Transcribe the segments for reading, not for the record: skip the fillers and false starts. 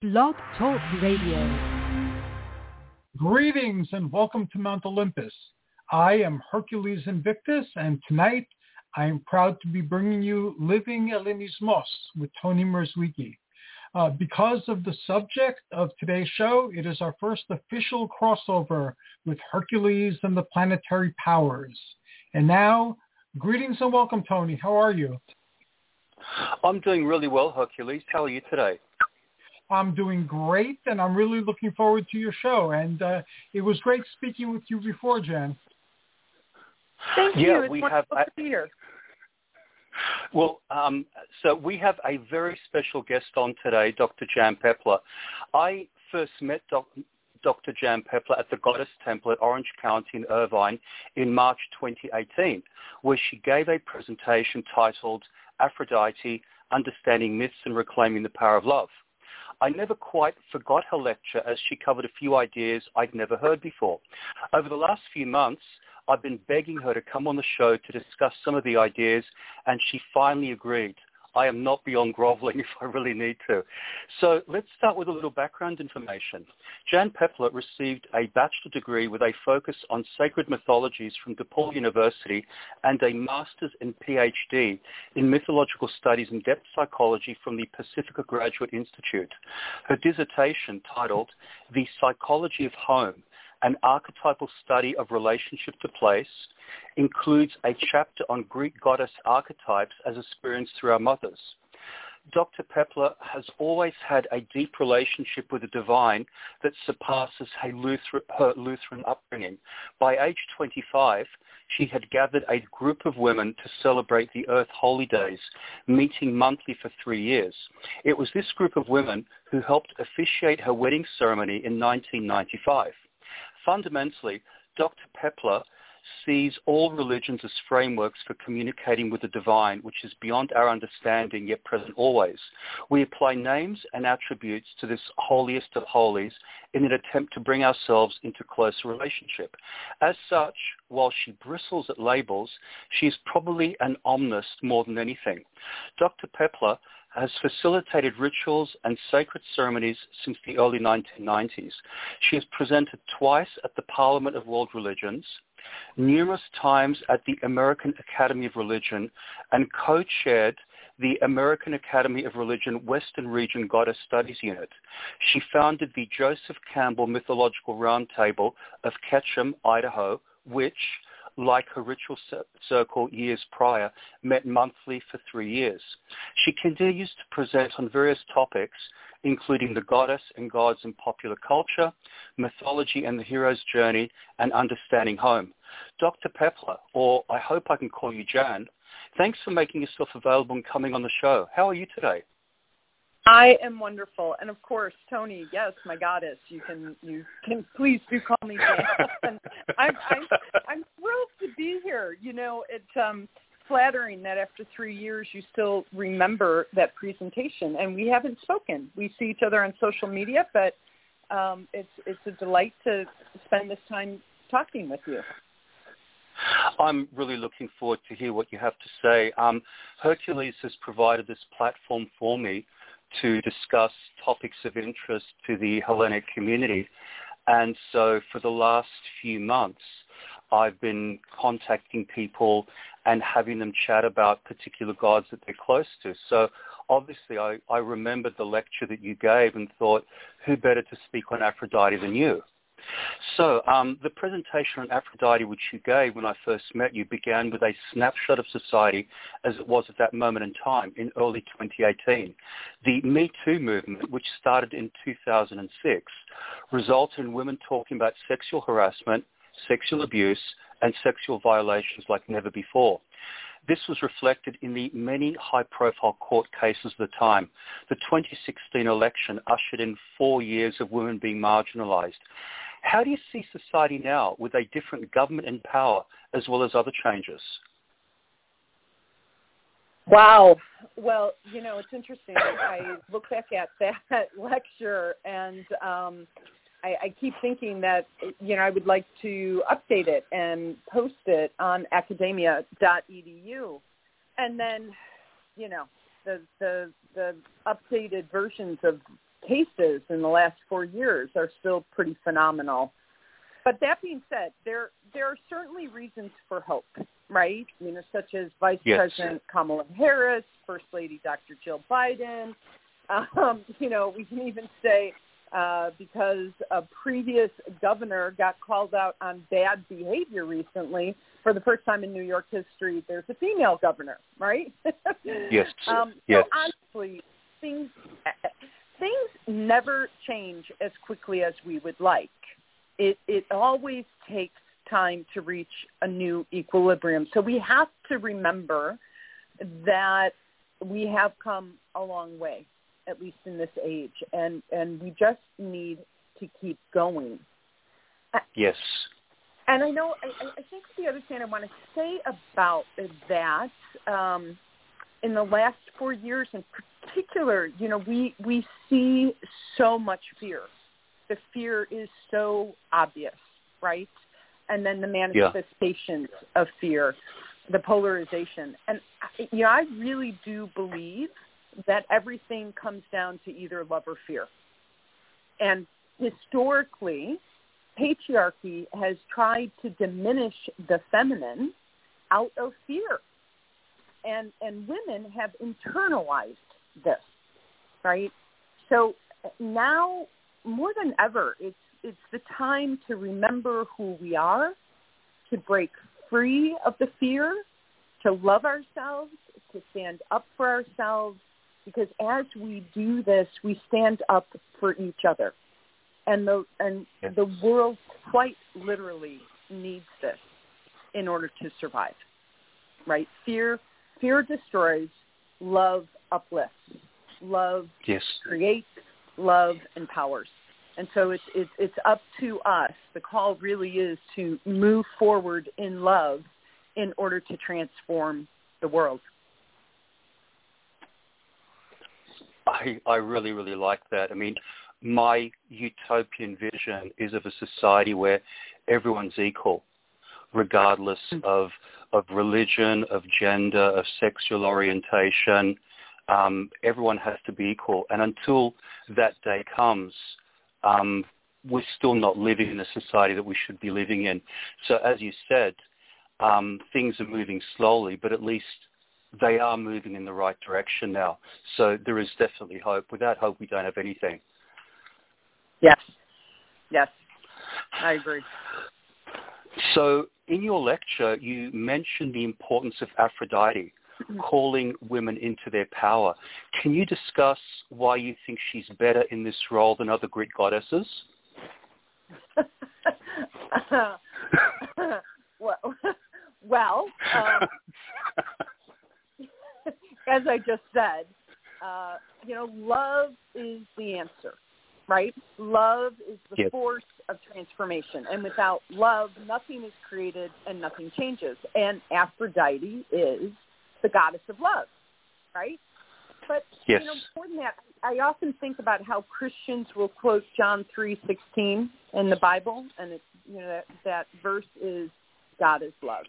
Blog Talk Radio. Greetings and welcome to Mount Olympus. I am Hercules Invictus, and tonight I am proud to be bringing you Living Elenismos with Tony Merzwicki. Because of the subject of today's show, it is our first official crossover with Hercules and the Planetary Powers. And now, greetings and welcome, Tony. How are you? I'm doing really well, Hercules. How are you today? I'm doing great, and I'm really looking forward to your show. And it was great speaking with you before, Jan. Thank you. It's wonderful to be here. Well, so we have a very special guest on today, Dr. Jan Pepler. I first met Dr. Jan Pepler at the Goddess Temple at Orange County in Irvine in March 2018, where she gave a presentation titled Aphrodite, Understanding Myths and Reclaiming the Power of Love. I never quite forgot her lecture as she covered a few ideas I'd never heard before. Over the last few months, I've been begging her to come on the show to discuss some of the ideas, and she finally agreed. I am not beyond groveling if I really need to. So let's start with a little background information. Jan Pepler received a bachelor degree with a focus on sacred mythologies from DePaul University and a master's and PhD in mythological studies and depth psychology from the Pacifica Graduate Institute. Her dissertation, titled The Psychology of Home, an archetypal study of relationship to place, includes a chapter on Greek goddess archetypes as experienced through our mothers. Dr. Pepler has always had a deep relationship with the divine that surpasses her Lutheran upbringing. By age 25, she had gathered a group of women to celebrate the Earth Holy Days, meeting monthly for 3 years. It was this group of women who helped officiate her wedding ceremony in 1995. Fundamentally, Dr. Pepler sees all religions as frameworks for communicating with the divine, which is beyond our understanding yet present always. We apply names and attributes to this holiest of holies in an attempt to bring ourselves into closer relationship. As such, while she bristles at labels, she is probably an omnist more than anything. Dr. Pepler has facilitated rituals and sacred ceremonies since the early 1990s. She has presented twice at the Parliament of World Religions, numerous times at the American Academy of Religion, and co-chaired the American Academy of Religion Western Region Goddess Studies Unit. She founded the Joseph Campbell Mythological Roundtable of Ketchum, Idaho, which, like her ritual circle years prior, met monthly for 3 years. She continues to present on various topics, including the goddess and gods in popular culture, mythology and the hero's journey, and understanding home. Dr. Pepler, or I hope I can call you Jan, thanks for making yourself available and coming on the show. How are you today? I am wonderful, and of course, Tony. Yes, my goddess. You can please do call me Jan. I'm thrilled to be here. You know, it's flattering that after 3 years you still remember that presentation, and we haven't spoken. We see each other on social media, but it's a delight to spend this time talking with you. I'm really looking forward to hear what you have to say. Hercules has provided this platform for me to discuss topics of interest to the Hellenic community. And so for the last few months, I've been contacting people and having them chat about particular gods that they're close to. So obviously I remembered the lecture that you gave and thought, who better to speak on Aphrodite than you? So the presentation on Aphrodite which you gave when I first met you began with a snapshot of society as it was at that moment in time in early 2018. The Me Too movement, which started in 2006, resulted in women talking about sexual harassment, sexual abuse, and sexual violations like never before. This was reflected in the many high-profile court cases of the time. The 2016 election ushered in 4 years of women being marginalized. How do you see society now with a different government in power as well as other changes? Wow. Well, you know, it's interesting. I look back at that lecture and I keep thinking that, you know, I would like to update it and post it on academia.edu. And then, you know, the updated versions of cases in the last 4 years are still pretty phenomenal. But that being said, there are certainly reasons for hope, right? You know, such as Vice President Kamala Harris, First Lady Dr. Jill Biden. You know, we can even say because a previous governor got called out on bad behavior recently, for the first time in New York history, there's a female governor, right? Yes. So honestly, things never change as quickly as we would like. It always takes time to reach a new equilibrium. So we have to remember that we have come a long way, at least in this age, and we just need to keep going. Yes. And I know, I think the other thing I want to say about that, in the last 4 years in particular, you know, we see so much fear. The fear is so obvious, right? And then the manifestations of fear, the polarization. And, you know, I really do believe that everything comes down to either love or fear. And historically, patriarchy has tried to diminish the feminine out of fear. And women have internalized this, right? So now, more than ever, it's the time to remember who we are, to break free of the fear, to love ourselves, to stand up for ourselves, because as we do this, we stand up for each other. And the world quite literally needs this in order to survive, right? Fear destroys, love uplifts, love creates, love empowers. And so it's up to us. The call really is to move forward in love in order to transform the world. I really, really like that. I mean, my utopian vision is of a society where everyone's equal, regardless of religion, of gender, of sexual orientation. Everyone has to be equal. And until that day comes, we're still not living in the society that we should be living in. So as you said, things are moving slowly, but at least they are moving in the right direction now. So there is definitely hope. Without hope, we don't have anything. Yes, I agree. So in your lecture, you mentioned the importance of Aphrodite, calling women into their power. Can you discuss why you think she's better in this role than other Greek goddesses? Well, as I just said, you know, love is the answer, right? Love is the force of transformation. And without love, nothing is created and nothing changes. And Aphrodite is the goddess of love, right? But, you know, more than that, I often think about how Christians will quote John 3:16 in the Bible, and it's, you know, that verse is God is love.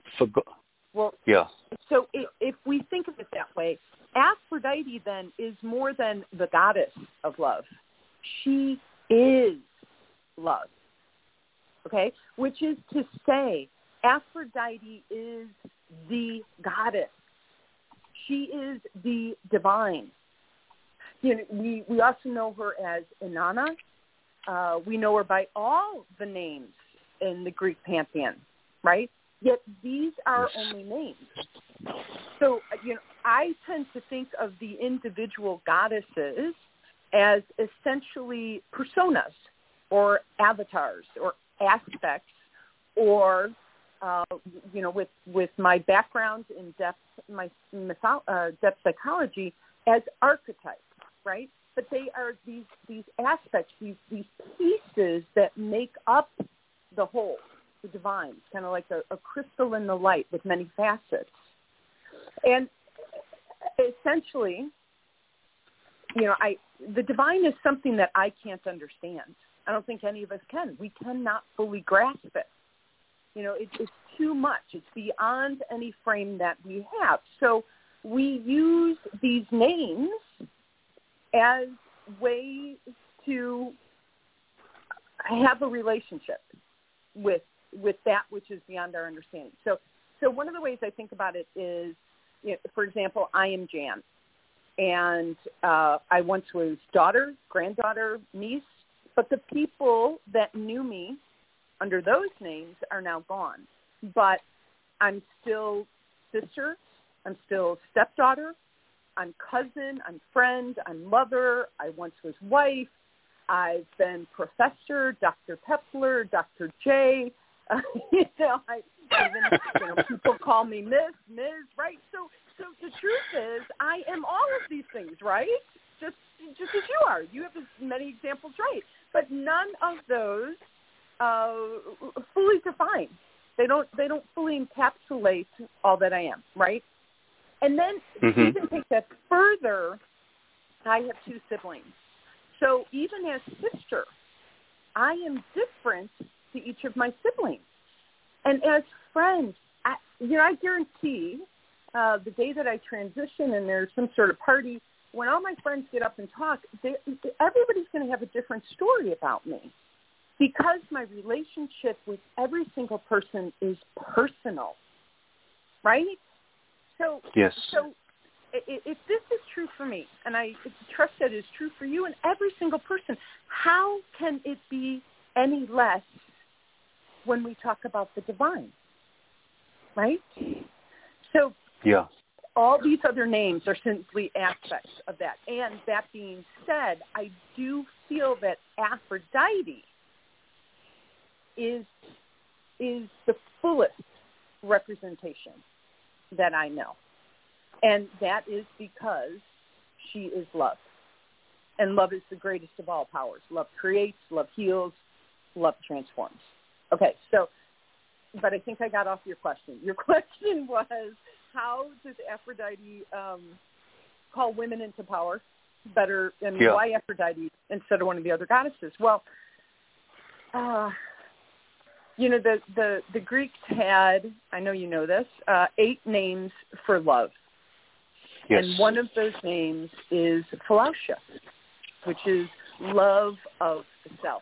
So if we think of it that way, Aphrodite then is more than the goddess of love. She is love, okay? Which is to say, Aphrodite is the goddess. She is the divine. You know, we also know her as Inanna. We know her by all the names in the Greek pantheon, right? Yet these are only names. So, you know, I tend to think of the individual goddesses as essentially personas or avatars or aspects or, you know, with my background in depth psychology as archetypes, right? But they are these aspects, these pieces that make up the whole, the divine, kind of like a crystal in the light with many facets. And essentially, you know, the divine is something that I can't understand. I don't think any of us can. We cannot fully grasp it. You know, it's too much. It's beyond any frame that we have. So we use these names as ways to have a relationship with that which is beyond our understanding. So one of the ways I think about it is, for example, I am Jan, and I once was daughter, granddaughter, niece, but the people that knew me under those names are now gone. But I'm still sister, I'm still stepdaughter, I'm cousin, I'm friend, I'm mother, I once was wife, I've been professor, Dr. Pepler, Dr. J. People call me Miss, Ms., right? So the truth is, I am all of these things, right? Just as you are. You have as many examples, right? But none of those fully define. They don't fully encapsulate all that I am, right? And then you can take that further. I have 2 siblings. So even as sister, I am different to each of my siblings. And as friends, I guarantee the day that I transition and there's some sort of party, when all my friends get up and talk, everybody's going to have a different story about me, because my relationship with every single person is personal, right? So, yes. So if this is true for me, and I trust that is true for you and every single person, how can it be any less when we talk about the divine, right? So yeah. All these other names are simply aspects of that. And that being said, I do feel that Aphrodite is the fullest representation that I know. And that is because she is love. And love is the greatest of all powers. Love creates, love heals, love transforms. Okay, but I think I got off your question. Your question was, how does Aphrodite call women into power better, and why Aphrodite instead of one of the other goddesses? Well, the Greeks had, I know you know this, 8 names for love. Yes. And one of those names is Philautia, which is love of the self.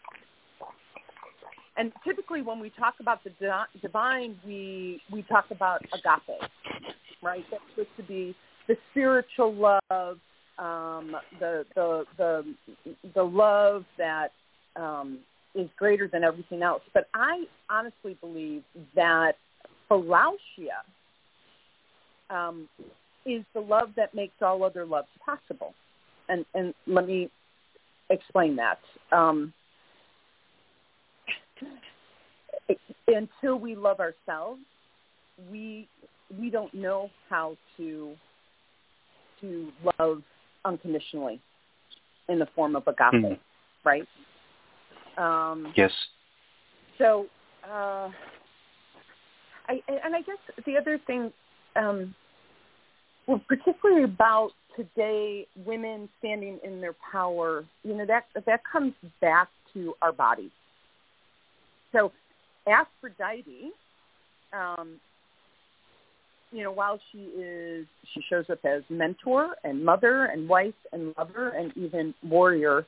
And typically when we talk about the divine, we talk about agape, right? That's supposed to be the spiritual love, the love that is greater than everything else. But I honestly believe that Philautia is the love that makes all other loves possible. And let me explain that. Until we love ourselves, we don't know how to love unconditionally in the form of agape, right? Yes. So, I guess the other thing, particularly about today, women standing in their power, that comes back to our bodies. So Aphrodite, while she shows up as mentor and mother and wife and lover and even warrior,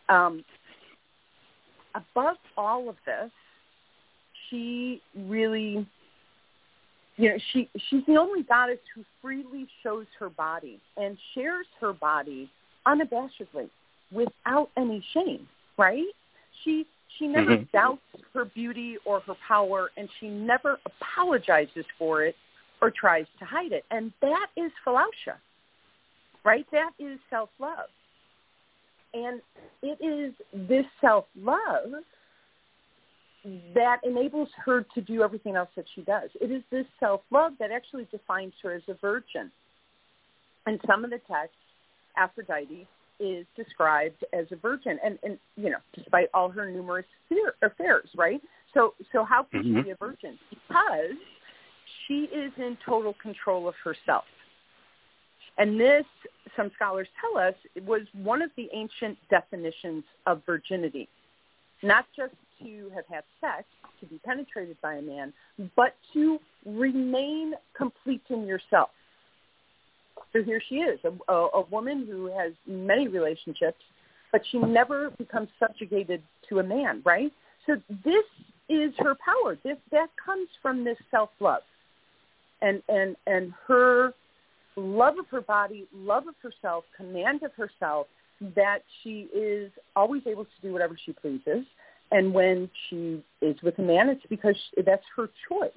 above all of this, she really, she's the only goddess who freely shows her body and shares her body unabashedly without any shame, right? She never doubts her beauty or her power, and she never apologizes for it or tries to hide it. And that is Philautia, right? That is self-love. And it is this self-love that enables her to do everything else that she does. It is this self-love that actually defines her as a virgin. In some of the texts, Aphrodite is described as a virgin, and despite all her numerous affairs, right? So how can she be a virgin? Because she is in total control of herself. And this, some scholars tell us, it was one of the ancient definitions of virginity. Not just to have had sex, to be penetrated by a man, but to remain complete in yourself. So here she is, a woman who has many relationships, but she never becomes subjugated to a man, right? So this is her power. That comes from this self-love and her love of her body, love of herself, command of herself, that she is always able to do whatever she pleases. And when she is with a man, it's because that's her choice.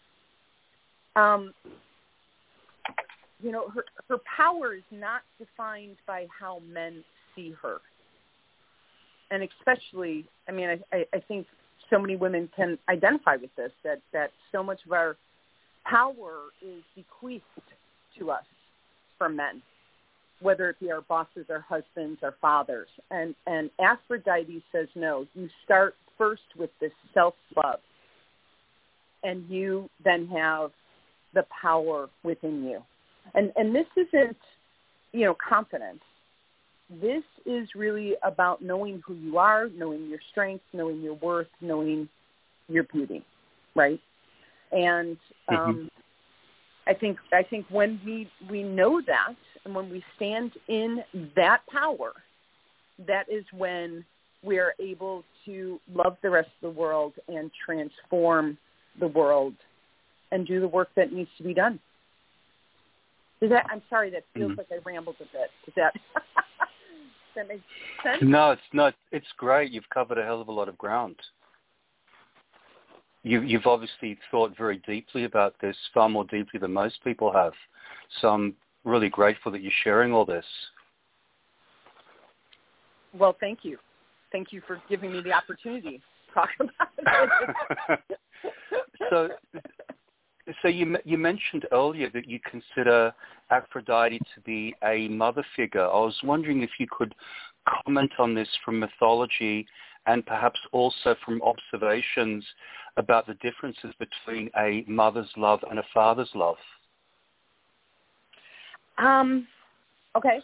Her power is not defined by how men see her. And especially, I think so many women can identify with this, that so much of our power is bequeathed to us from men, whether it be our bosses, our husbands, our fathers. And Aphrodite says, no, you start first with this self-love, and you then have the power within you. And this isn't, confidence. This is really about knowing who you are, knowing your strengths, knowing your worth, knowing your beauty, right? And I think when we know that, and when we stand in that power, that is when we are able to love the rest of the world and transform the world and do the work that needs to be done. I'm sorry, that feels like I rambled a bit. Does that make sense? No, it's not. It's great. You've covered a hell of a lot of ground. You've obviously thought very deeply about this, far more deeply than most people have. So I'm really grateful that you're sharing all this. Well, thank you. Thank you for giving me the opportunity to talk about it. So you mentioned earlier that you consider Aphrodite to be a mother figure. I was wondering if you could comment on this from mythology and perhaps also from observations about the differences between a mother's love and a father's love. Okay.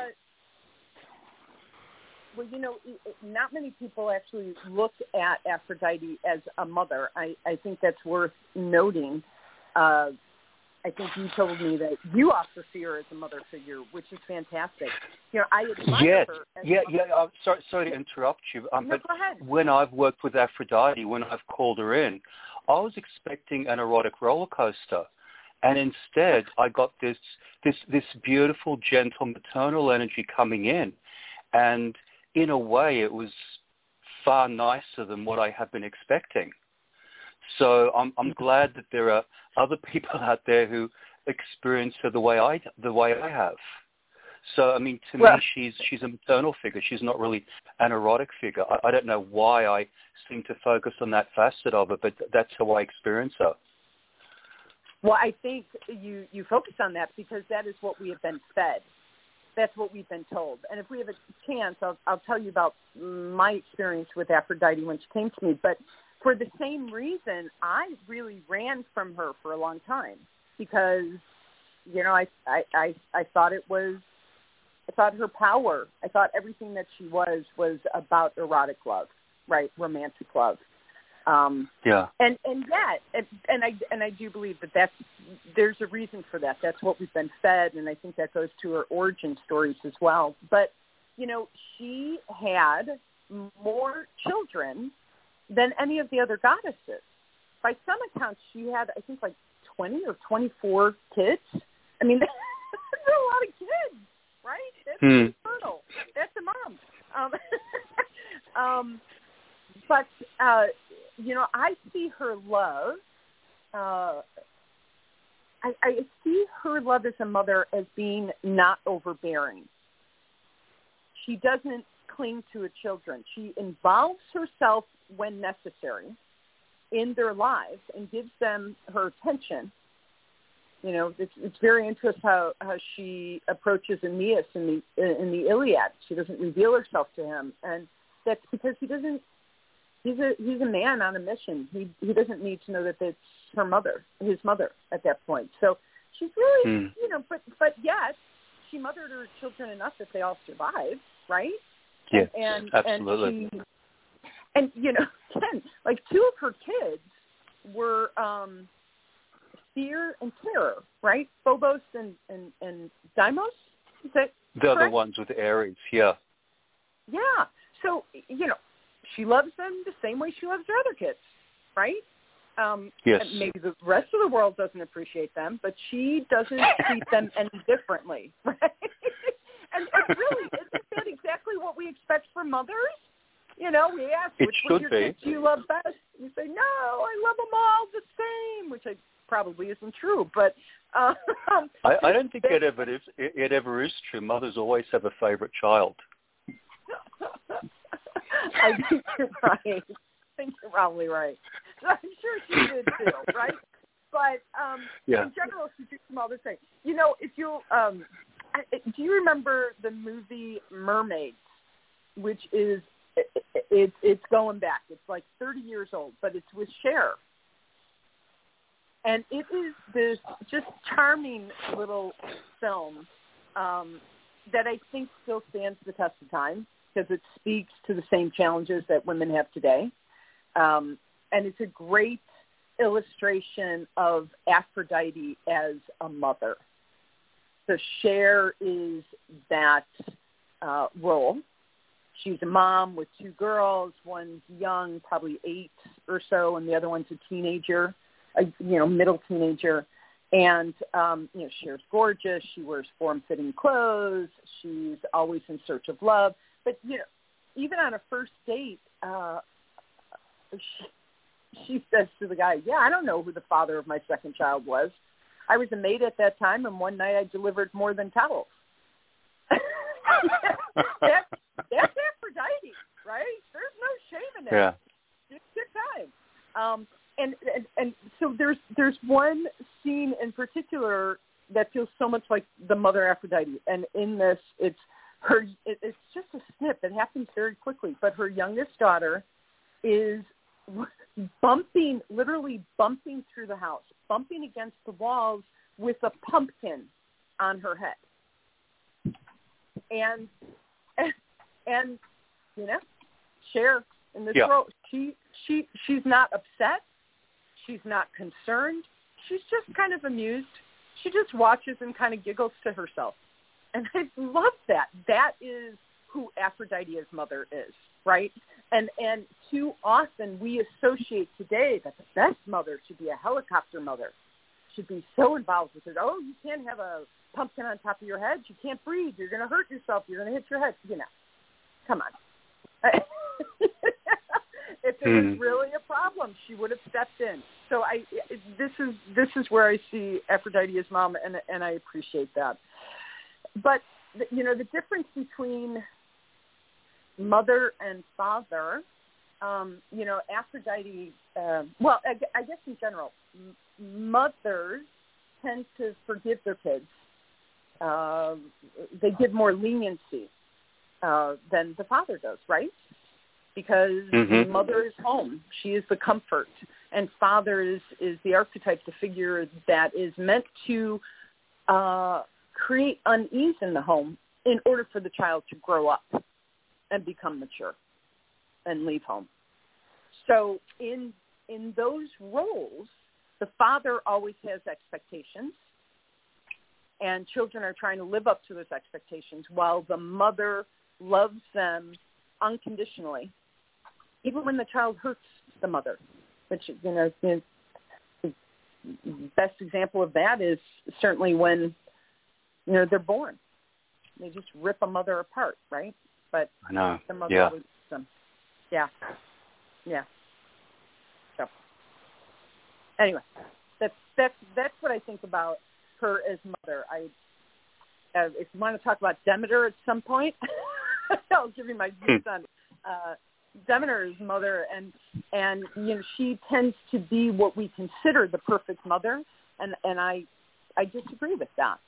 Well, not many people actually look at Aphrodite as a mother. I think that's worth noting. I think you told me that you also see her as a mother figure, which is fantastic. I admire her. I'm sorry to interrupt you. No, go ahead. When I've worked with Aphrodite, when I've called her in, I was expecting an erotic roller coaster. And instead, I got this beautiful, gentle, maternal energy coming in. And in a way, it was far nicer than what I had been expecting. So I'm glad that there are other people out there who experience her the way I have. So, me, she's a maternal figure. She's not really an erotic figure. I don't know why I seem to focus on that facet of it, but that's how I experience her. Well, I think you focus on that because that is what we have been fed. That's what we've been told. And if we have a chance, I'll tell you about my experience with Aphrodite when she came to me. But for the same reason, I really ran from her for a long time because, I thought I thought her power, I thought everything that she was about erotic love, right? Romantic love. And I do believe that there's a reason for that. That's what we've been fed, and I think that goes to her origin stories as well. But she had more children than any of the other goddesses. By some accounts, she had, I think, like 20 or 24 kids. I mean, that's a lot of kids, right? That's fertile. That's a mom. But I see her love. I see her love as a mother as being not overbearing. She doesn't cling to her children. She involves herself when necessary in their lives and gives them her attention. It's very interesting how she approaches Aeneas in the Iliad. She doesn't reveal herself to him, and that's because he doesn't. He's a man on a mission. He doesn't need to know that it's his mother at that point. So she's really, but yet she mothered her children enough that they all survived, right? Yes, absolutely. And again, like two of her kids were Fear and Terror, right? Phobos and Deimos. Is that They're correct? the ones with Aries, yeah. Yeah. So, she loves them the same way she loves her other kids, right? Yes. Maybe the rest of the world doesn't appreciate them, but she doesn't treat them any differently, right? and really, isn't that exactly what we expect from mothers? We ask, which one of your kids do you love best? You say, no, I love them all the same, which probably isn't true, but... I don't think it ever is true. Mothers always have a favorite child. I think you're right. I think you're probably right. I'm sure she did too, right? But in general, she treats them all the same. If you'll, do you remember the movie Mermaids, which is it's going back. It's like 30 years old, but it's with Cher. And it is this just charming little film that I think still stands the test of time because it speaks to the same challenges that women have today. And it's a great illustration of Aphrodite as a mother. So Cher is that role. She's a mom with two girls. One's young, probably 8 or so, and the other one's a teenager, middle teenager. And, Cher's gorgeous. She wears form-fitting clothes. She's always in search of love. But, even on a first date, she says to the guy, I don't know who the father of my second child was. I was a maid at that time, and one night I delivered more than towels. That's Aphrodite, right? There's no shame in that. Yeah. It's good time. And so there's one scene in particular that feels so much like the mother Aphrodite, and in this, it's just a snip. It happens very quickly, but her youngest daughter is literally bumping through the house, bumping against the walls with a pumpkin on her head. And Cher in this role, she's not upset. She's not concerned. She's just kind of amused. She just watches and kind of giggles to herself. And I love that. That is who Aphrodite as mother is, right? And too often we associate today that the best mother should be a helicopter mother, should be so involved with it. Oh, you can't have a pumpkin on top of your head. You can't breathe. You're going to hurt yourself. You're going to hit your head. Come on. If it was really a problem, she would have stepped in. So this is where I see Aphrodite as mom, and I appreciate that. But the difference between mother and father, Aphrodite. I guess in general, mothers tend to forgive their kids. They give more leniency than the father does, right? Because mother is home. She is the comfort. And father is the archetype, the figure that is meant to create unease in the home in order for the child to grow up and become mature and leave home. So in those roles, the father always has expectations, and children are trying to live up to those expectations while the mother loves them unconditionally, even when the child hurts the mother. Which, the best example of that is certainly when, they're born. They just rip a mother apart, right? But I know. the mother always loves them. Yeah. So, anyway, that's what I think about her as mother. If you want to talk about Demeter at some point, I'll give you my views on Demeter's mother, and she tends to be what we consider the perfect mother, and I disagree with that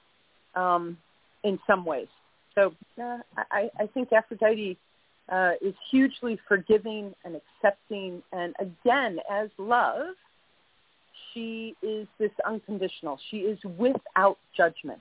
in some ways. So I think Aphrodite is hugely forgiving and accepting, and again, as love, she is this unconditional. She is without judgment.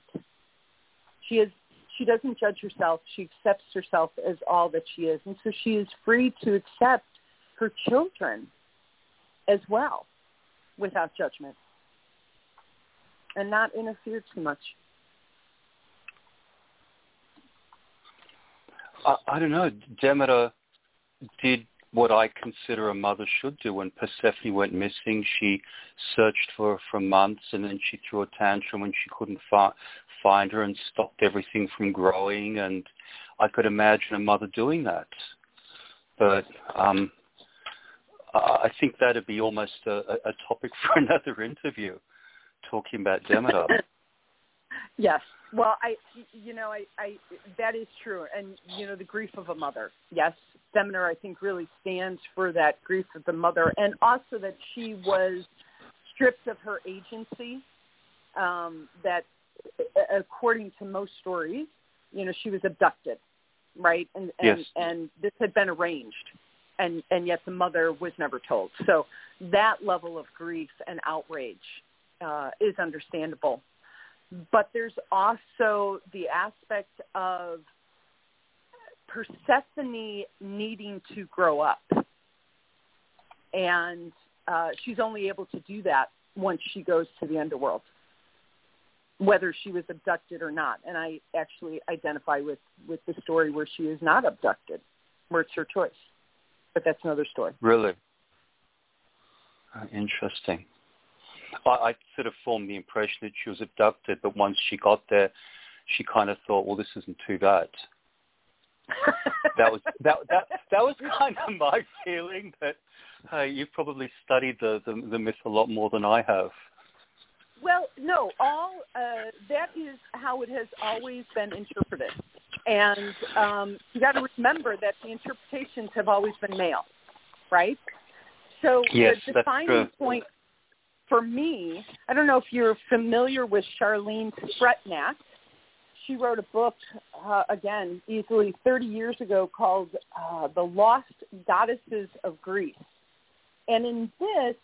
She doesn't judge herself. She accepts herself as all that she is. And so she is free to accept her children as well without judgment and not interfere too much. I don't know. Demeter did what I consider a mother should do. When Persephone went missing, she searched for her for months, and then she threw a tantrum when she couldn't find her and stopped everything from growing. And I could imagine a mother doing that. But I think that would be almost a topic for another interview, talking about Demeter. Yes. Well, I that is true. And, the grief of a mother. Yes. Demeter, I think, really stands for that grief of the mother, and also that she was stripped of her agency, that according to most stories, she was abducted, right? And yes. And this had been arranged, and yet the mother was never told. So that level of grief and outrage is understandable. But there's also the aspect of Persephone needing to grow up. And she's only able to do that once she goes to the underworld, whether she was abducted or not. And I actually identify with the story where she is not abducted, where it's her choice. But that's another story. Really? Interesting. I sort of formed the impression that she was abducted, but once she got there, she kind of thought, well, this isn't too bad. That was kind of my feeling. That you've probably studied the myth a lot more than I have. Well, no, that is how it has always been interpreted, and you got to remember that the interpretations have always been male, right? So yes, the defining point for me, I don't know if you're familiar with Charlene Spretnak. She wrote a book, again, easily 30 years ago, called The Lost Goddesses of Greece. And in this,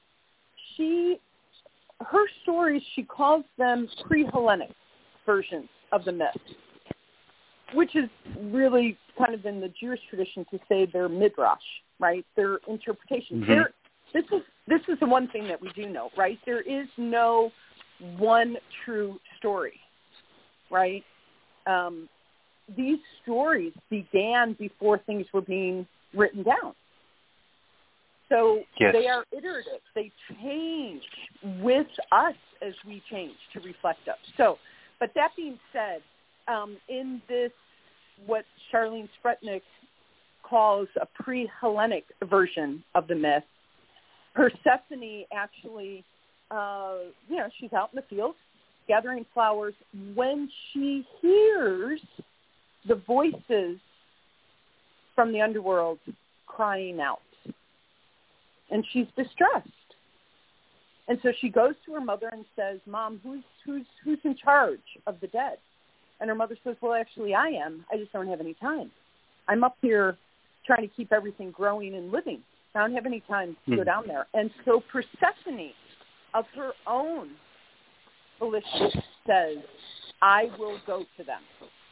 her stories, she calls them pre-Hellenic versions of the myth, which is really kind of in the Jewish tradition to say they're midrash, right? They're interpretations. Mm-hmm. This is the one thing that we do know, right? There is no one true story, right? These stories began before things were being written down. So yes. They are iterative. They change with us as we change to reflect us. So, but that being said, in this, what Charlene Spretnak calls a pre-Hellenic version of the myth, Persephone actually, she's out in the field gathering flowers when she hears the voices from the underworld crying out. And she's distressed. And so she goes to her mother and says, Mom, who's in charge of the dead? And her mother says, well, actually, I am. I just don't have any time. I'm up here trying to keep everything growing and living. I don't have any time to go down there. And so Persephone, of her own volition, says, I will go to them.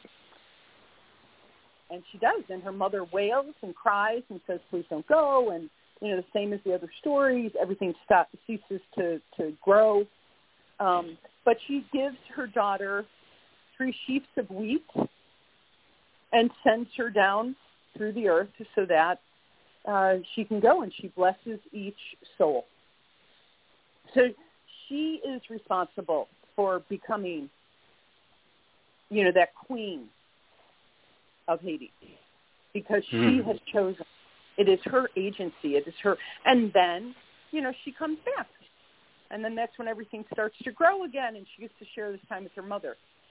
And she does. And her mother wails and cries and says, please don't go. And, the same as the other stories, everything ceases to grow. But she gives her daughter 3 sheaves of wheat and sends her down through the earth so that she can go, and she blesses each soul. So she is responsible for becoming, that queen of Hades, because she has chosen. It is her agency. It is her. And then, she comes back. And then that's when everything starts to grow again, and she gets to share this time with her mother.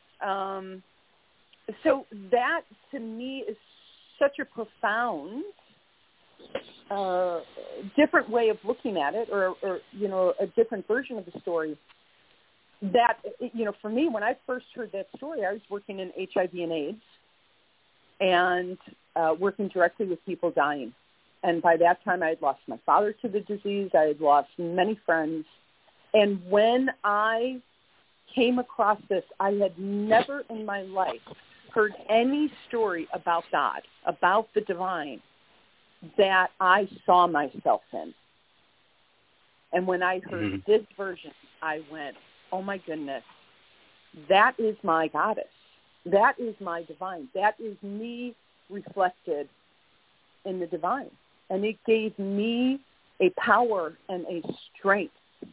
So that, to me, is such a profound, different way of looking at it, or a different version of the story. That, for me, when I first heard that story, I was working in HIV and AIDS and working directly with people dying. And by that time, I had lost my father to the disease. I had lost many friends. And when I came across this, I had never in my life heard any story about God, about the divine, that I saw myself in. And when I heard this version, I went, oh my goodness, that is my goddess. That is my divine. That is me reflected in the divine. And it gave me a power and a strength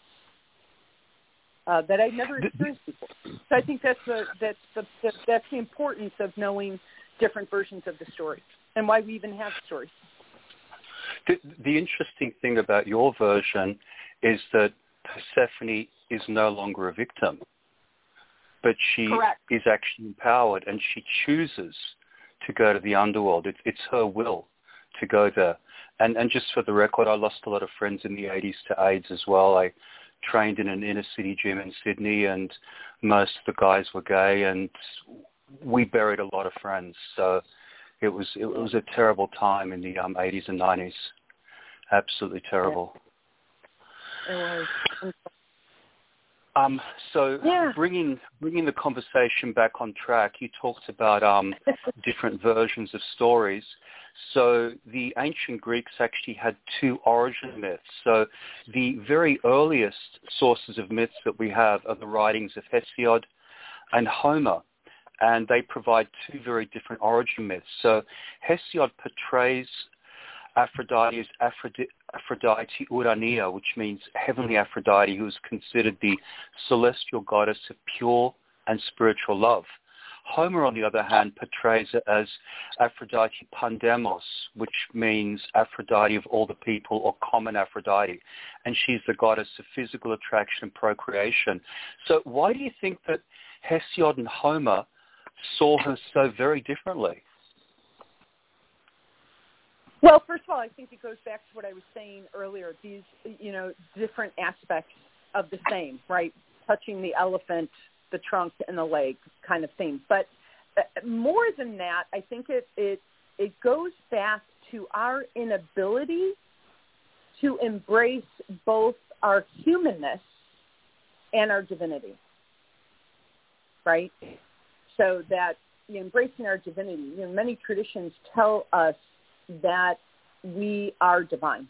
that I'd never experienced before. So I think that's the importance of knowing different versions of the story and why we even have stories. The interesting thing about your version is that Persephone is no longer a victim, but she Correct. is actually empowered, and she chooses to go to the underworld. It's her will to go there. And just for the record, I lost a lot of friends in the 80s to AIDS as well. I trained in an inner city gym in Sydney, and most of the guys were gay, and we buried a lot of friends. So it was a terrible time in the 80s and 90s. Absolutely terrible. It was. So bringing the conversation back on track, you talked about different versions of stories. So the ancient Greeks actually had two origin myths. So the very earliest sources of myths that we have are the writings of Hesiod and Homer, and they provide two very different origin myths. So Hesiod portrays Aphrodite as Aphrodite Urania, which means heavenly Aphrodite, who is considered the celestial goddess of pure and spiritual love. Homer, on the other hand, portrays it as Aphrodite Pandemos, which means Aphrodite of all the people, or common Aphrodite, and she's the goddess of physical attraction and procreation. So why do you think that Hesiod and Homer saw her so very differently? Well, first of all, I think it goes back to what I was saying earlier, these, different aspects of the same, right? Touching the elephant, the trunk, and the leg kind of thing. But more than that, I think it goes back to our inability to embrace both our humanness and our divinity, right? So that embracing our divinity, many traditions tell us that we are divine.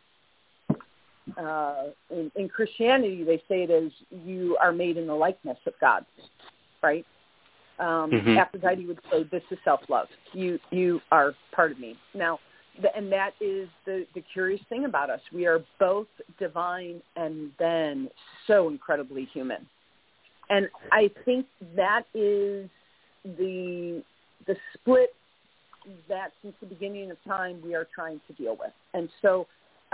In Christianity, they say it as you are made in the likeness of God, right? Aphrodite would say, this is self-love. You are part of me. Now, and that is the curious thing about us. We are both divine and then so incredibly human. And I think that is the split that since the beginning of time we are trying to deal with. And so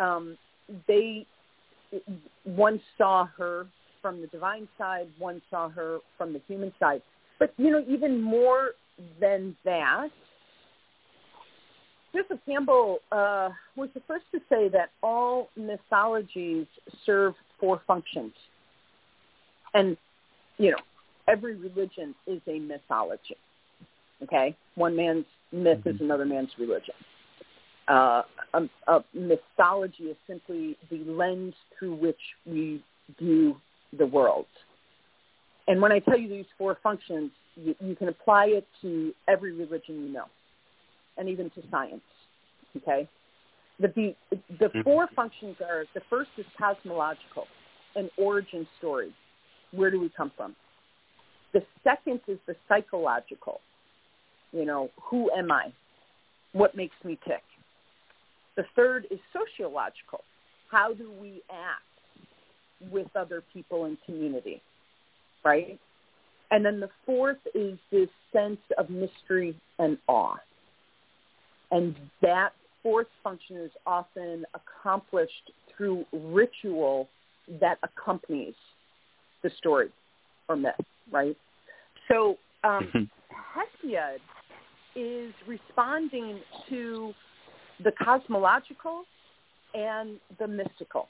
one saw her from the divine side, one saw her from the human side. But, even more than that, Joseph Campbell was the first to say that all mythologies serve four functions. And, every religion is a mythology. Okay? One man's myth is another man's religion. A mythology is simply the lens through which we view the world. And when I tell you these four functions, you can apply it to every religion you know, and even to science. Okay? The four functions are, the first is cosmological, an origin story. Where do we come from? The second is the psychological. Who am I? What makes me tick? The third is sociological. How do we act with other people in community, right? And then the fourth is this sense of mystery and awe. And that fourth function is often accomplished through ritual that accompanies the story or myth, right? So Hesiod is responding to the cosmological and the mystical.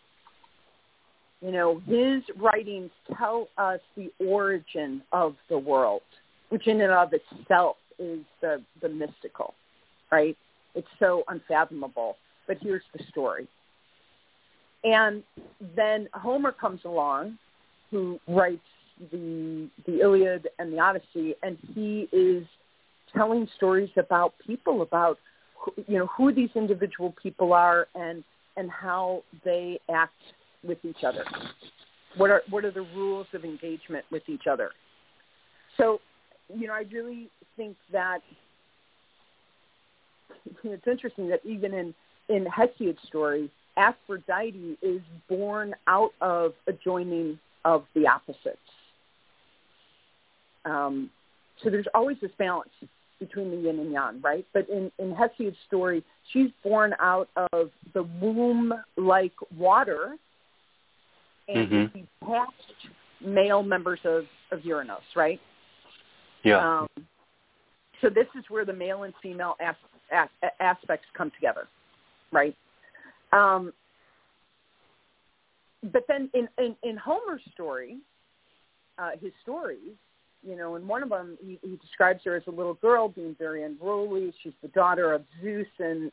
His writings tell us the origin of the world, which in and of itself is the mystical, right? It's so unfathomable, but here's the story. And then Homer comes along, who writes the Iliad and the Odyssey, and he is telling stories about people, about who these individual people are and how they act with each other. What are the rules of engagement with each other? So, I really think that it's interesting that even in Hesiod's story, Aphrodite is born out of a joining of the opposites. So there's always this balance between the yin and yang, right? But in Hesiod's story, she's born out of the womb-like water and the detached male members of Uranus, right? Yeah. So this is where the male and female aspects come together, right? But then in Homer's story, his stories, you know, in one of them, he describes her as a little girl being very unruly. She's the daughter of Zeus and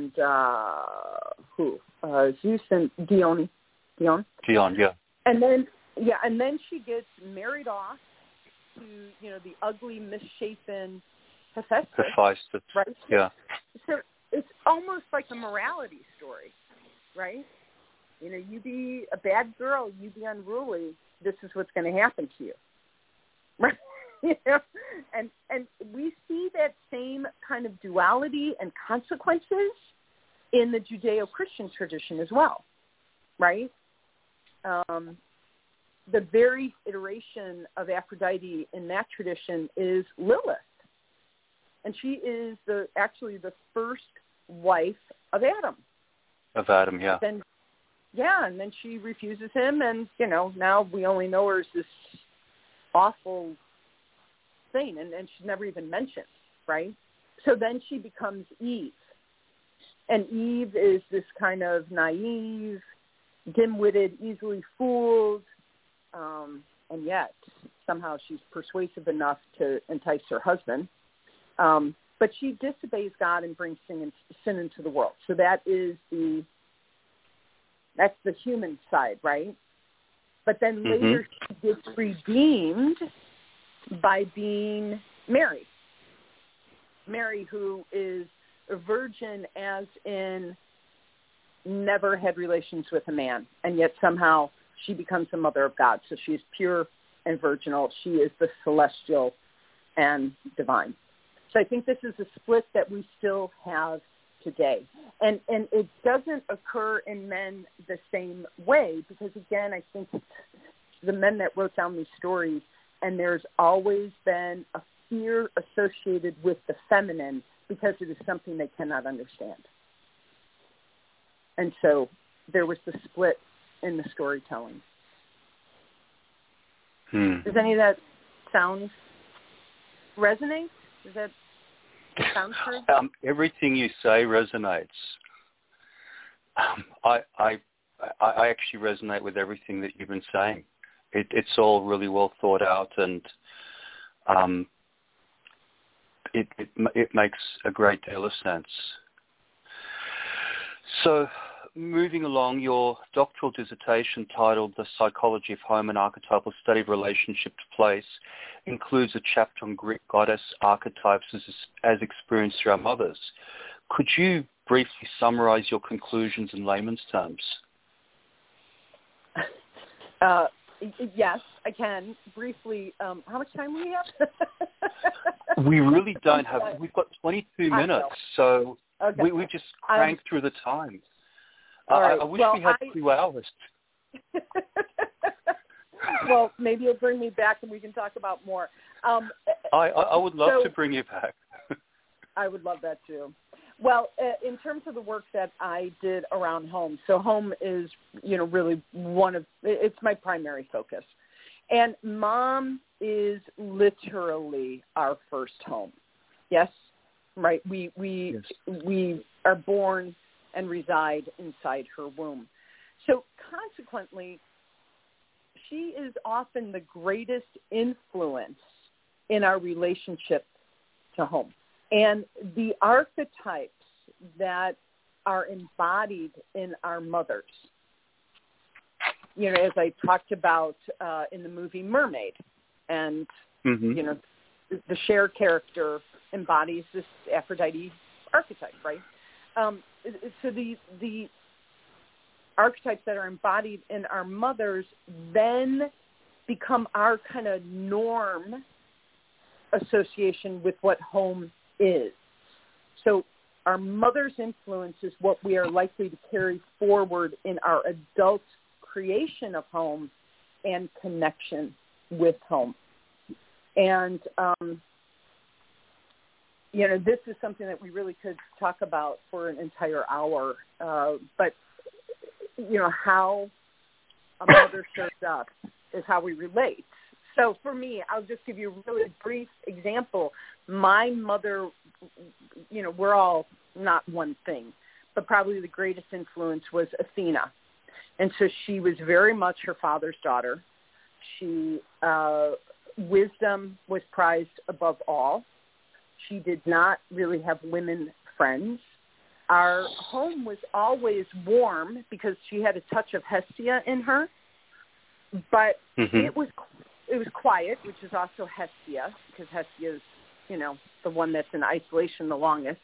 Zeus and Dione. Dione, yeah. And then she gets married off to, you know, the ugly, misshapen Hephaestus. Right? Yeah. So it's almost like a morality story, right? You know, you be a bad girl, you be unruly, this is what's going to happen to you. Right? You know? And we see that same kind of duality and consequences in the Judeo-Christian tradition as well, right? The very iteration of Aphrodite in that tradition is Lilith. And she is actually the first wife of Adam. Of Adam, yeah. And then she refuses him, and, you know, now we only know her as this awful thing, and she's never even mentioned, right? So then she becomes Eve. And Eve is this kind of naive, dim-witted, easily fooled, and yet somehow she's persuasive enough to entice her husband. But she disobeys God and brings sin into the world. So that's the human side, right? But then later she gets redeemed by being Mary. Mary, who is a virgin, as in never had relations with a man, and yet somehow she becomes the mother of God. So she's pure and virginal. She is the celestial and divine. So I think this is a split that we still have today. And it doesn't occur in men the same way because, again, I think the men that wrote down these stories, and there's always been a fear associated with the feminine because it is something they cannot understand. And so there was the split in the storytelling. Does any of that sound resonate? Does that sound true? Everything you say resonates. I actually resonate with everything that you've been saying. It's all really well thought out, and it makes a great deal of sense. So, moving along, your doctoral dissertation titled The Psychology of Home and Archetypal Study of Relationship to Place includes a chapter on Greek goddess archetypes as experienced through our mothers. Could you briefly summarize your conclusions in layman's terms? Yes, I can. Briefly, how much time do we have? We really don't have. We've got 22 minutes, so okay. we just cranked through the time. Right. I wish we had 2 hours. Well, maybe you'll bring me back and we can talk about more. I would love to bring you back. I would love that too. Well, in terms of the work that I did around home, so home is, really it's my primary focus. And mom is literally our first home. Yes? Right? We are born and reside inside her womb. So consequently, she is often the greatest influence in our relationship to home. And the archetypes that are embodied in our mothers, as I talked about in the movie Mermaid, and, the Cher character embodies this Aphrodite archetype, right? So the archetypes that are embodied in our mothers then become our kind of norm association with what home is. So our mother's influence is what we are likely to carry forward in our adult creation of home and connection with home. And, this is something that we really could talk about for an entire hour. But, how a mother shows up is how we relate. So for me, I'll just give you a really brief example. My mother, we're all not one thing, but probably the greatest influence was Athena. And so she was very much her father's daughter. She, wisdom was prized above all. She did not really have women friends. Our home was always warm because she had a touch of Hestia in her, but it was quiet, which is also Hestia, because Hestia is, the one that's in isolation the longest.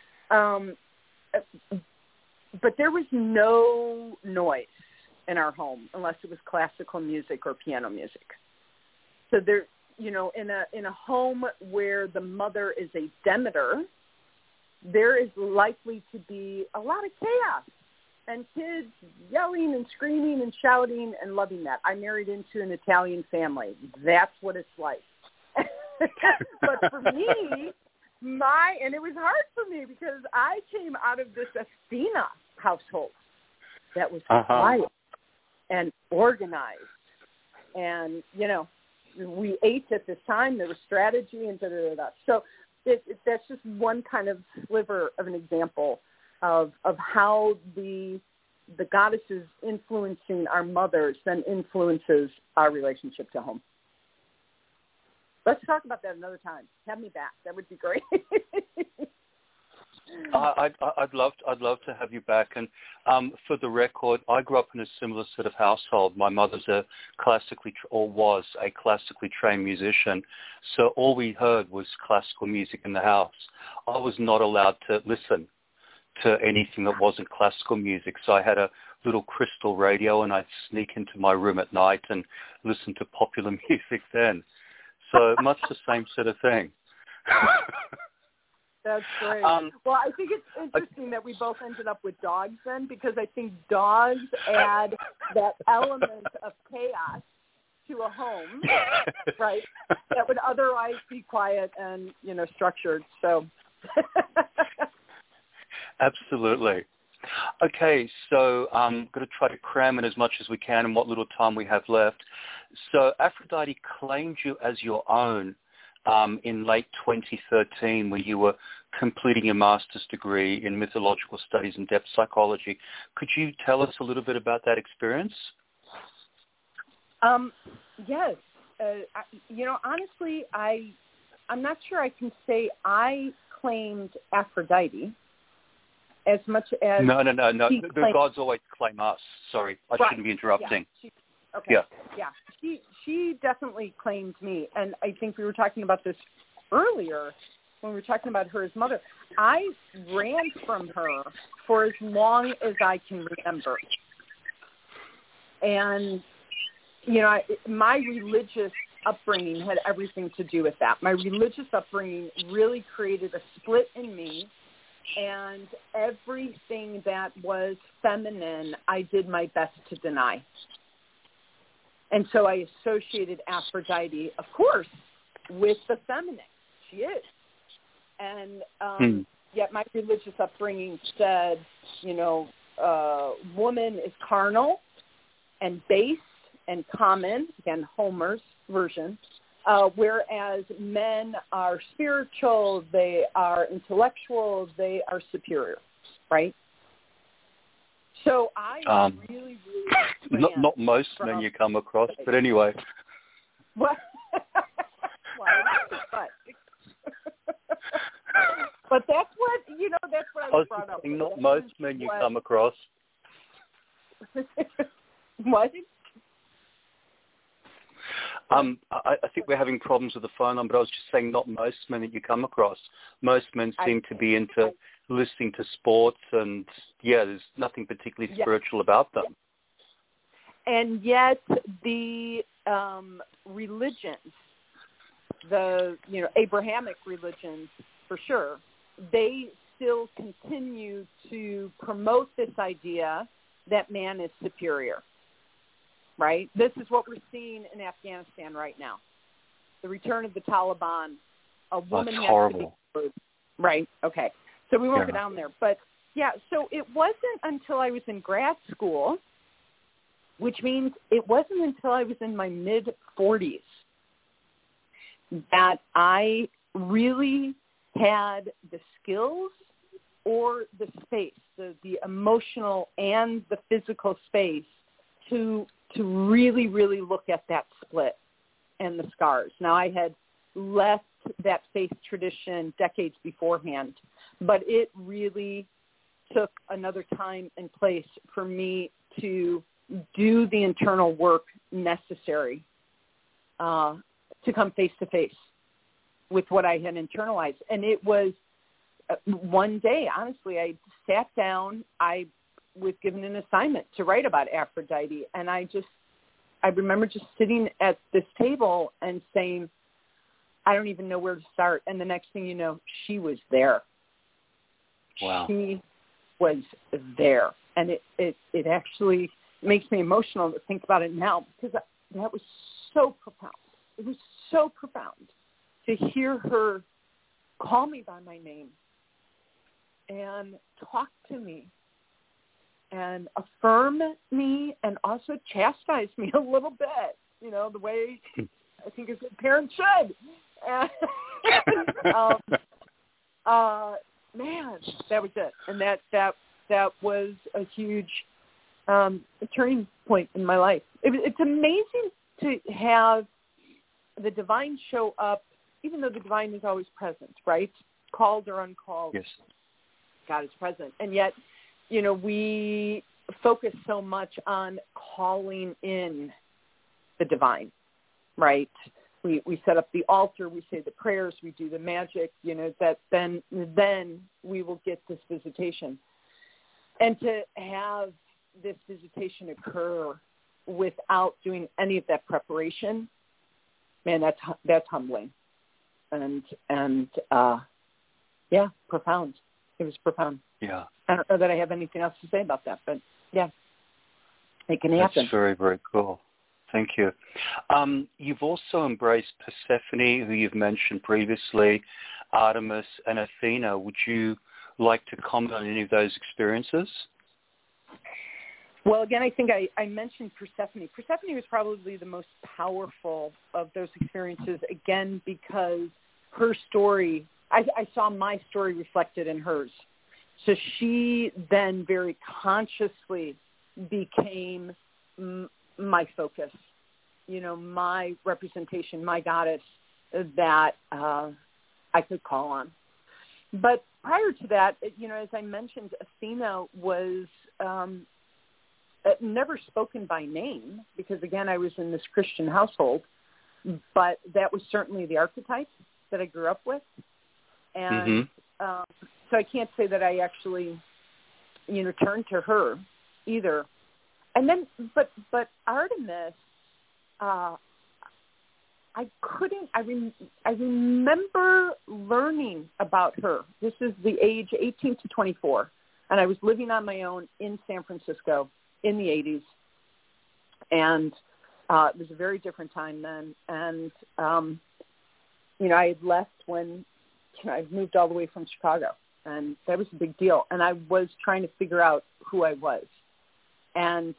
But there was no noise in our home unless it was classical music or piano music. So there, in a home where the mother is a Demeter, there is likely to be a lot of chaos and kids yelling and screaming and shouting and loving that. I married into an Italian family. That's what it's like. But for me, and it was hard for me because I came out of this Athena household that was quiet and organized. And, we ate at this time. There was strategy and da-da-da-da. So that's just one kind of sliver of an example of how the goddesses influencing our mothers then influences our relationship to home. Let's talk about that another time. Have me back. That would be great. I'd love to have you back. And for the record, I grew up in a similar sort of household. My mother's was a classically trained musician, so all we heard was classical music in the house. I was not allowed to listen to anything that wasn't classical music. So I had a little crystal radio, and I'd sneak into my room at night and listen to popular music then. So much the same sort of thing. That's great. Well, I think it's interesting that we both ended up with dogs then, because I think dogs add that element of chaos to a home, right, that would otherwise be quiet and, structured. So Absolutely. Okay, so I'm going to try to cram in as much as we can in what little time we have left. So Aphrodite claimed you as your own in late 2013 when you were completing your master's degree in mythological studies and depth psychology. Could you tell us a little bit about that experience? Yes. Honestly, I'm not sure I can say I claimed Aphrodite as much as... No. The gods always claim us. Sorry, I shouldn't be interrupting. Yeah. She definitely claimed me, and I think we were talking about this earlier when we were talking about her as mother. I ran from her for as long as I can remember. And, my religious upbringing had everything to do with that. My religious upbringing really created a split in me, and everything that was feminine, I did my best to deny. And so I associated Aphrodite, of course, with the feminine. She is. And yet my religious upbringing said, woman is carnal and base and common, again, Homer's version, whereas men are spiritual, they are intellectual, they are superior, right? So I really not most men you come across, but anyway. What? But that's what I was brought up with. Not most men you come across. What? I think we're having problems with the phone line, but I was just saying not most men that you come across. Most men seem to be into listening to sports, and there's nothing particularly spiritual about them. And yet the religions, the Abrahamic religions for sure, they still continue to promote this idea that man is superior, right? This is what we're seeing in Afghanistan right now. The return of the Taliban. A woman That's has horrible. to be, right? Okay. So we won't go down there. But, yeah, so it wasn't until I was in grad school, which means it wasn't until I was in my mid-40s that I really had the skills or the space, the emotional and the physical space to really, really look at that split and the scars. Now, I had left that faith tradition decades beforehand, but it really took another time and place for me to do the internal work necessary to come face to face with what I had internalized. And it was one day, honestly, I sat down, I was given an assignment to write about Aphrodite, and I remember just sitting at this table and saying, I don't even know where to start. And the next thing you know, she was there. Wow. She was there. And it actually makes me emotional to think about it now, because that was so profound. It was so profound to hear her call me by my name and talk to me and affirm me and also chastise me a little bit, the way I think a good parent should. And, man, that was it. And that was a huge turning point in my life. It's amazing to have the divine show up, even though the divine is always present, right? Called or uncalled. Yes. God is present. And yet, we focus so much on calling in the divine, right? We set up the altar, we say the prayers, we do the magic, that then we will get this visitation. And to have this visitation occur without doing any of that preparation, man, that's humbling. And profound. It was profound. Yeah. I don't know that I have anything else to say about that, but yeah, it can happen. That's very, very cool. Thank you. You've also embraced Persephone, who you've mentioned previously, Artemis, and Athena. Would you like to comment on any of those experiences? Well, again, I think I mentioned Persephone. Persephone was probably the most powerful of those experiences, again, because her story, I saw my story reflected in hers. So she then very consciously became my focus, my representation, my goddess that I could call on. But prior to that, as I mentioned, Athena was never spoken by name because, again, I was in this Christian household, but that was certainly the archetype that I grew up with. And so I can't say that I actually, turned to her either. And then, but Artemis, I remember learning about her. This is the age 18 to 24, and I was living on my own in San Francisco in the 80s, and it was a very different time then. And I had left when I moved all the way from Chicago, and that was a big deal. And I was trying to figure out who I was. And,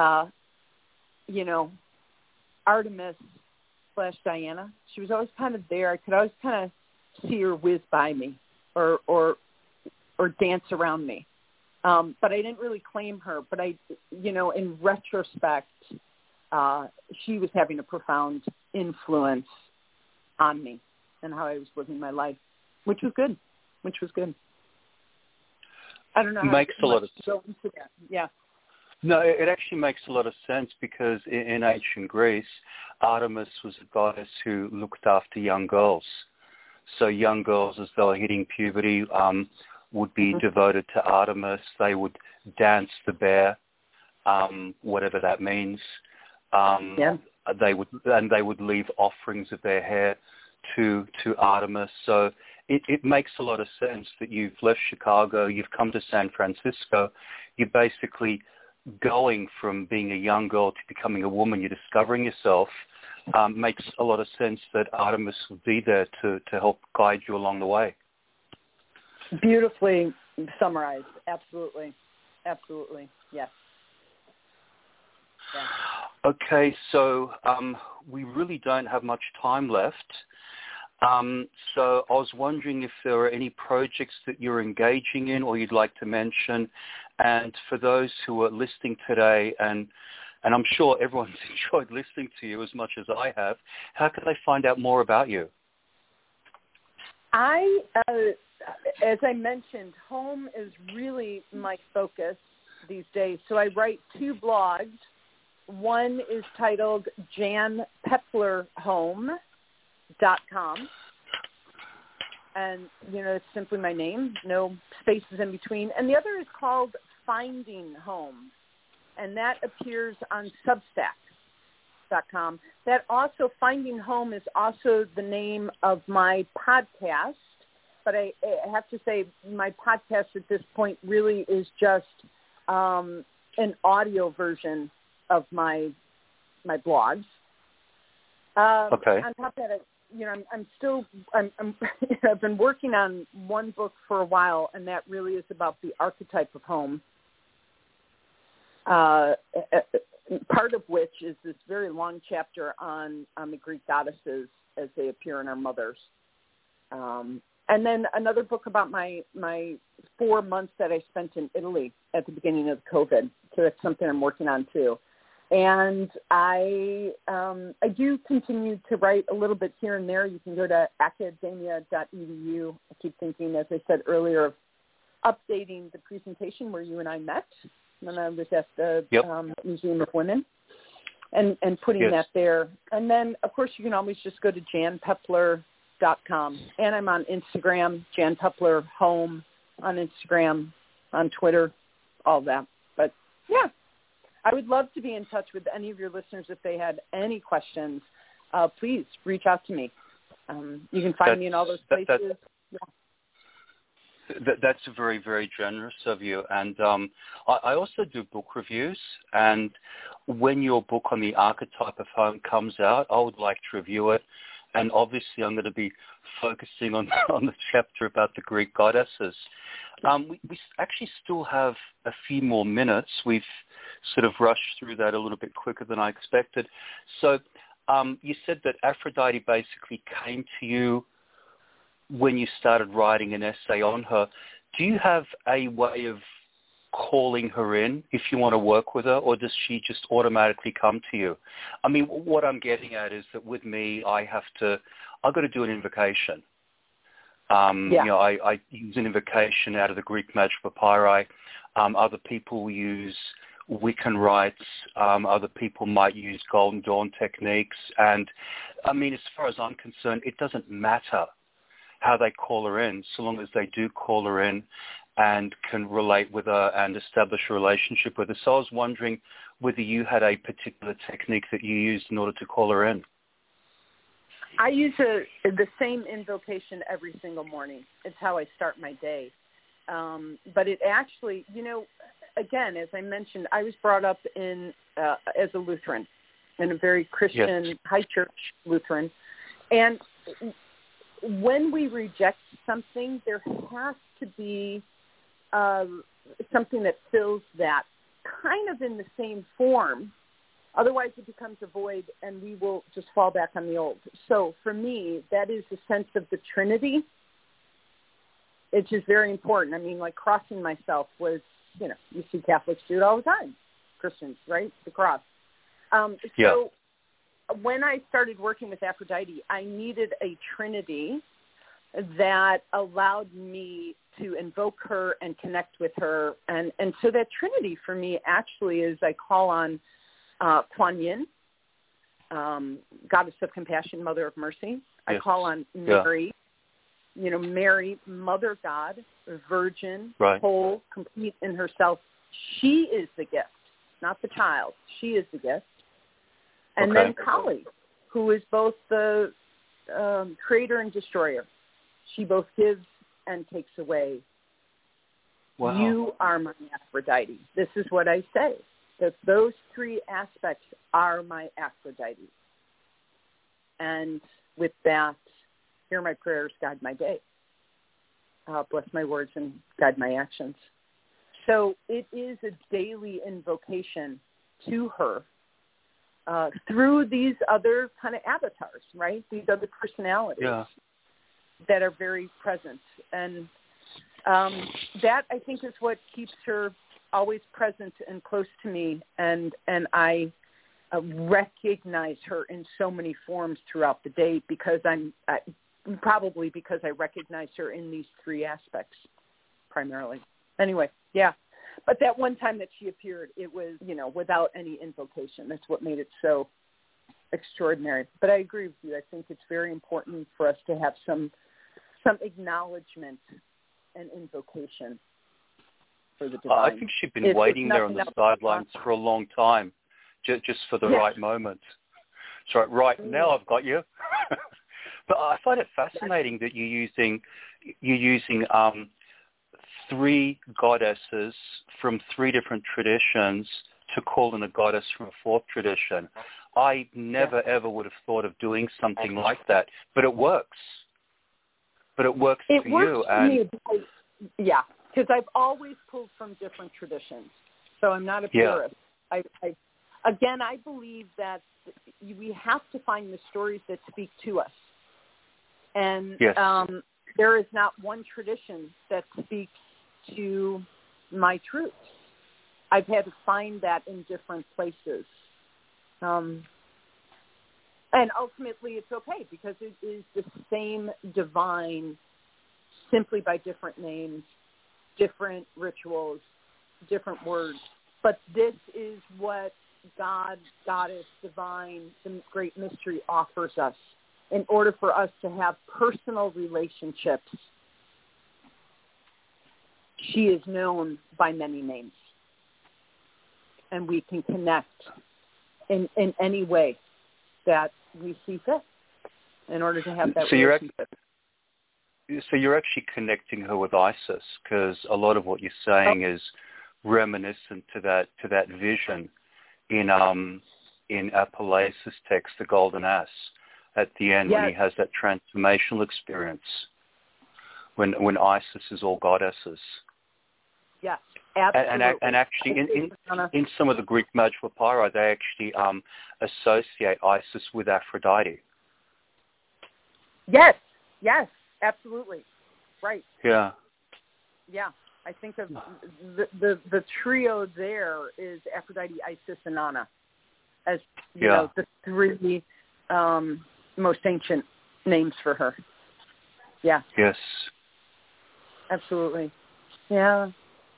Artemis / Diana, she was always kind of there. I could always kind of see her whiz by me or dance around me. But I didn't really claim her. But in retrospect, she was having a profound influence on me and how I was living my life, which was good. I don't know how makes a lot of go into that. Yeah. No, it actually makes a lot of sense because in ancient Greece, Artemis was a goddess who looked after young girls. So young girls, as they were hitting puberty, would be devoted to Artemis. They would dance the bear, whatever that means. They would leave offerings of their hair to Artemis. So it makes a lot of sense that you've left Chicago, you've come to San Francisco. You're basically going from being a young girl to becoming a woman. You're discovering yourself. Makes a lot of sense that Artemis would be there to help guide you along the way. Beautifully summarized. Absolutely. Absolutely. Yes. Yeah. Okay, so we really don't have much time left. So I was wondering if there are any projects that you're engaging in or you'd like to mention. And for those who are listening today, and I'm sure everyone's enjoyed listening to you as much as I have, how can they find out more about you? As I mentioned, home is really my focus these days. So I write 2 blogs. One is titled janpeplerhome.com. And, it's simply my name, no spaces in between. And the other is called Finding Home. And that appears on Substack.com. That also, Finding Home is also the name of my podcast. But I have to say my podcast at this point really is just an audio version of my blogs. Okay. On top of that, I've been working on one book for a while, and that really is about the archetype of home. Part of which is this very long chapter on the Greek goddesses as they appear in our mothers. And then another book about my 4 months that I spent in Italy at the beginning of COVID. So that's something I'm working on too. And I do continue to write a little bit here and there. You can go to academia.edu. I keep thinking, as I said earlier, of updating the presentation where you and I met when I was at the Museum of Women and putting that there. And then, of course, you can always just go to janpepler.com. And I'm on Instagram, Jan Pepler Home on Instagram, on Twitter, all that. But, yeah. I would love to be in touch with any of your listeners if they had any questions. Please reach out to me. You can find me in all those places. That's very, very generous of you. And I also do book reviews. And when your book on the archetype of home comes out, I would like to review it. And obviously I'm going to be focusing on the chapter about the Greek goddesses. We actually still have a few more minutes. We've sort of rushed through that a little bit quicker than I expected. So you said that Aphrodite basically came to you when you started writing an essay on her. Do you have a way of calling her in if you want to work with her, or does she just automatically come to you? I mean, what I'm getting at is that with me, I've got to do an invocation. I use an invocation out of the Greek magic papyri. Other people use Wiccan rites. Other people might use Golden Dawn techniques. And, I mean, as far as I'm concerned, it doesn't matter how they call her in, so long as they do call her in and can relate with her and establish a relationship with her. So I was wondering whether you had a particular technique that you used in order to call her in. I use the same invocation every single morning. It's how I start my day. But it actually, again, as I mentioned, I was brought up as a Lutheran, in a very Christian, high church Lutheran. And when we reject something, there has to be something that fills that kind of in the same form. Otherwise, it becomes a void, and we will just fall back on the old. So for me, that is the sense of the Trinity. It's just very important. I mean, like crossing myself was, you see Catholics do it all the time. Christians, right? The cross. So when I started working with Aphrodite, I needed a Trinity that allowed me to invoke her and connect with her. And so that Trinity for me actually is I call on Kuan Yin, Goddess of Compassion, Mother of Mercy. I call on Mary, Mary, Mother God, Virgin, whole, complete in herself. She is the gift, not the child. She is the gift. And then Kali, who is both the creator and destroyer. She both gives and takes away. Wow. You are my Aphrodite. This is what I say, that those three aspects are my Aphrodite. And with that, hear my prayers, guide my day. Bless my words and guide my actions. So it is a daily invocation to her through these other kind of avatars, right? These other personalities that are very present. And that, I think, is what keeps her always present and close to me. And I recognize her in so many forms throughout the day because probably because I recognize her in these three aspects primarily. Anyway, yeah. But that one time that she appeared, it was, without any invocation. That's what made it so extraordinary. But I agree with you. I think it's very important for us to have some acknowledgement and invocation for the divine. I think she'd been waiting there on the sidelines for a long time, just for the right moment. So right now I've got you. But I find it fascinating that you're using three goddesses from three different traditions to call in a goddess from a fourth tradition. I never, ever would have thought of doing something like that, but it works. But it works for you. Because I've always pulled from different traditions, so I'm not a purist. I believe that we have to find the stories that speak to us. And there is not one tradition that speaks to my truth. I've had to find that in different places. And ultimately it's okay because it is the same divine, simply by different names, different rituals, different words. But this is what God, Goddess, divine, the great mystery offers us in order for us to have personal relationships. She is known by many names, and we can connect in any way that we see fit in order to have that relationship. So you're actually connecting her with Isis, because a lot of what you're saying is reminiscent to that vision in Apuleius' text, The Golden Ass, at the end when he has that transformational experience, when Isis is all goddesses. Yes, absolutely. And actually, in some of the Greek magical papyri, they actually associate Isis with Aphrodite. Yes, absolutely, right. Yeah. I think of the trio there is Aphrodite, Isis, and Anna as the three most ancient names for her. Yeah. Yes. Absolutely. Yeah.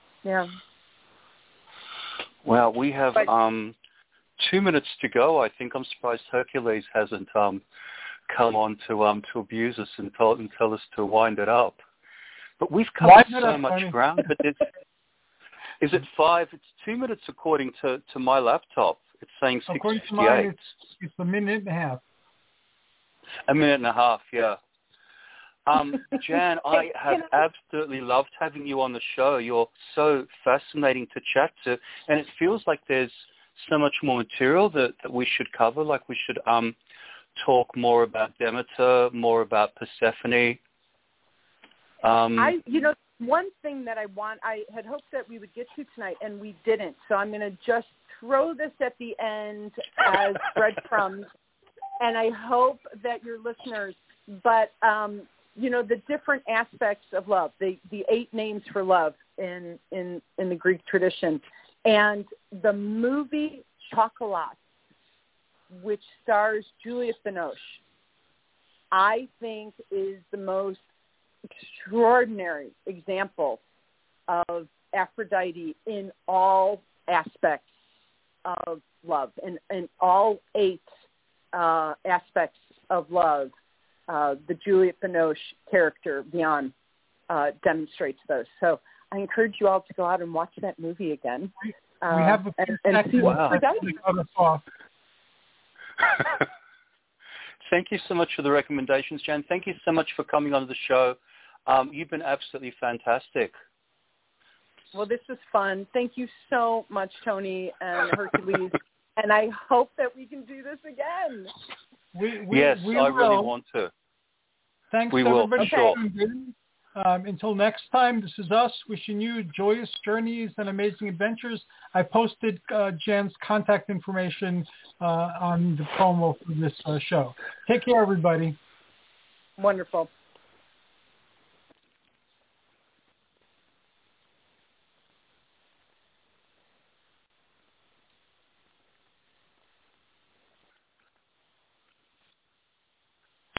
Well, we have 2 minutes to go. I think I'm surprised Hercules hasn't come on to abuse us and tell us to wind it up. But we've covered so much ground. But is it 5? It's 2 minutes according to my laptop. It's saying 6:58. According to mine, it's a minute and a half. A minute and a half, yeah. Jan, I have absolutely loved having you on the show. You're so fascinating to chat to, and it feels like there's so much more material that we should cover. Like we should talk more about Demeter, more about Persephone. One thing that I had hoped that we would get to tonight, and we didn't. So I'm going to just throw this at the end as breadcrumbs, and I hope that your listeners, but the different aspects of love, the 8 names for love in the Greek tradition, and the movie Chocolat, which stars Juliette Binoche, I think is the most extraordinary example of Aphrodite in all aspects of love, and in all 8 aspects of love. The Juliette Binoche character, Vian, demonstrates those. So I encourage you all to go out and watch that movie again. We have a few and see seconds to cut us off. thank you so much for the recommendations, Jan. Thank you so much for coming on the show. You've been absolutely fantastic. Well, this was fun. Thank you so much, Tony and Hercules. And I hope that we can do this again. Yes, we I will. really want to. Thanks, We will, everybody. for sure. Until next time, this is us wishing you joyous journeys and amazing adventures. I posted Jan's contact information on the promo for this show. Take care, everybody. Wonderful.